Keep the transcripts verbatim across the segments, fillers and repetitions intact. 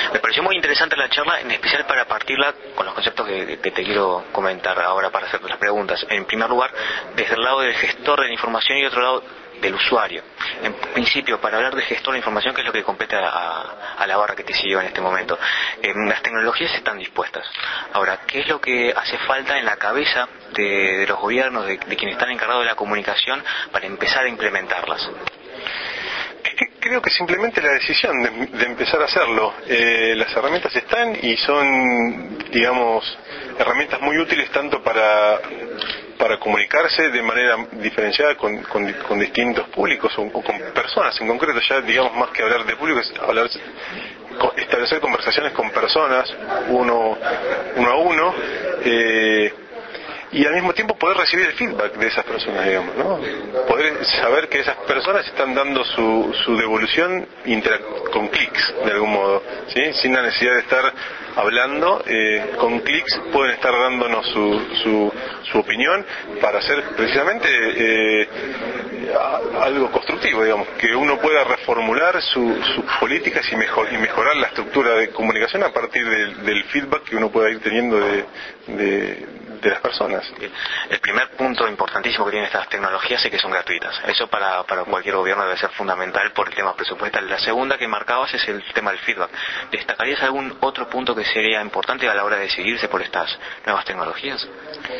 Me pareció muy interesante la charla, en especial para partirla con los conceptos que, que te quiero comentar ahora para hacer las preguntas. En primer lugar, desde el lado del gestor de la información y otro lado del usuario. En principio, para hablar de gestor de información, que es lo que compete a, a la barra que te siguió en este momento, eh, las tecnologías están dispuestas. Ahora, ¿qué es lo que hace falta en la cabeza de, de los gobiernos, de, de quienes están encargados de la comunicación, para empezar a implementarlas? Creo que simplemente la decisión de, de empezar a hacerlo. Eh, las herramientas están y son, digamos, herramientas muy útiles tanto para para comunicarse de manera diferenciada con, con, con distintos públicos o, o con personas en concreto. Ya, digamos, más que hablar de público, es hablar, establecer conversaciones con personas uno, uno a uno, eh, y al mismo tiempo poder recibir el feedback de esas personas, digamos, ¿no? Poder saber que esas personas están dando su, su devolución interac- con clics, de algún modo, ¿sí? Sin la necesidad de estar hablando, eh, con clics pueden estar dándonos su, su, su opinión para hacer precisamente eh, algo constructivo, digamos, que uno pueda reformular su, sus políticas y, mejor, y mejorar la estructura de comunicación a partir del, del feedback que uno pueda ir teniendo de, de, de las personas. El primer punto importantísimo que tienen estas tecnologías es que son gratuitas. Eso para, para cualquier gobierno debe ser fundamental por el tema presupuestal. La segunda que marcabas es el tema del feedback. ¿Destacarías algún otro punto que sería importante a la hora de decidirse por estas nuevas tecnologías?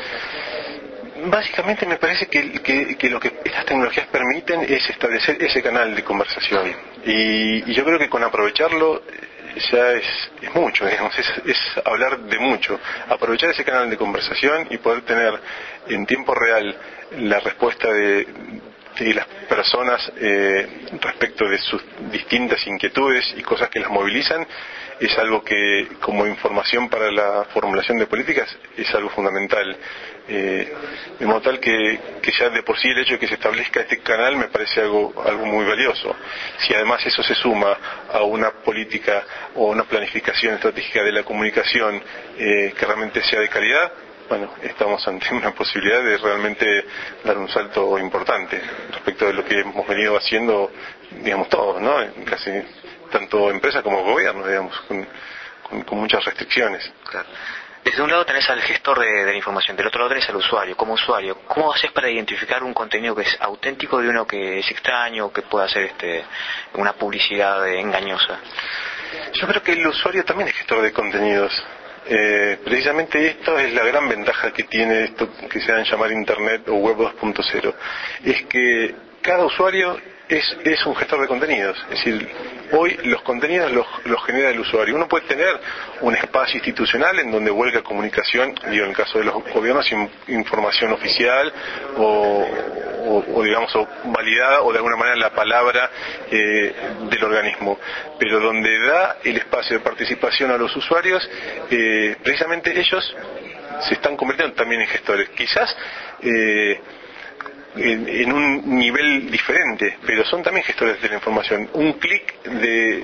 Básicamente me parece que, que, que lo que estas tecnologías permiten es establecer ese canal de conversación. Y, y yo creo que con aprovecharlo ya es, es mucho, digamos, es, es hablar de mucho. Aprovechar ese canal de conversación y poder tener en tiempo real la respuesta de, de las personas eh, respecto de sus distintas inquietudes y cosas que las movilizan, es algo que, como información para la formulación de políticas, es algo fundamental. Eh, de modo tal que, que ya de por sí el hecho de que se establezca este canal me parece algo, algo muy valioso. Si además eso se suma a una política o una planificación estratégica de la comunicación eh, que realmente sea de calidad, bueno, estamos ante una posibilidad de realmente dar un salto importante respecto de lo que hemos venido haciendo, digamos, todos, ¿no? Casi tanto empresas como gobiernos, digamos, con, con, con muchas restricciones. Claro. Desde un lado tenés al gestor de, de la información, del otro lado tenés al usuario. Como usuario, ¿cómo haces para identificar un contenido que es auténtico de uno que es extraño o que pueda ser este, una publicidad engañosa? Yo creo que el usuario también es gestor de contenidos. Eh, precisamente esto es la gran ventaja que tiene esto que se dan llamar Internet o Web dos punto cero. Es que cada usuario es, es un gestor de contenidos. Es decir, hoy los contenidos los, los genera el usuario. Uno puede tener un espacio institucional en donde vuelca comunicación, digo, en el caso de los gobiernos, in, información oficial o, o, o digamos o validada o de alguna manera la palabra eh, del organismo, pero donde da el espacio de participación a los usuarios, eh, precisamente ellos se están convirtiendo también en gestores, quizás eh, en, en un nivel diferente, pero son también gestores de la información. Un clic de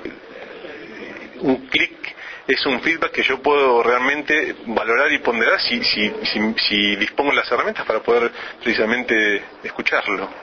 un clic es un feedback que yo puedo realmente valorar y ponderar si, si, si, si dispongo de las herramientas para poder precisamente escucharlo.